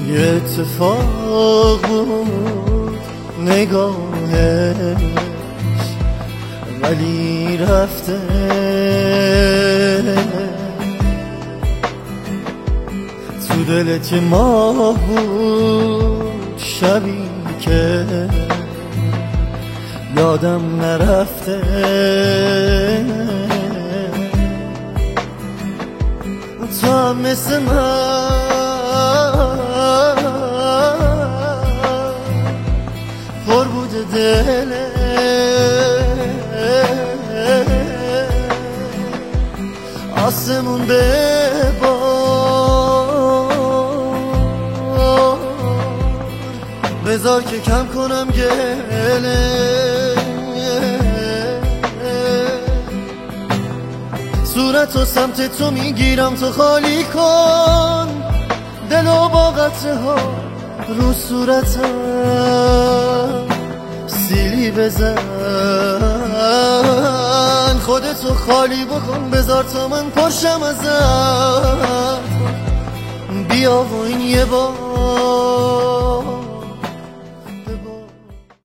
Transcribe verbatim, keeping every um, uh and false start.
یه اتفاق بود نگاهش، ولی رفته تو دلت که ماه بود، شبی که یادم نرفته. تو هم مثل من پر بوده دلت، آسمون به بار، بذار که کم کنم گله. صورت و سمت تو میگیرم، تو خالی کن دل و با قطره ها رو صورتم سیلی بزن. خودتو خالی بکن، بذار تا من پرشم ازت. بیا و این یه بار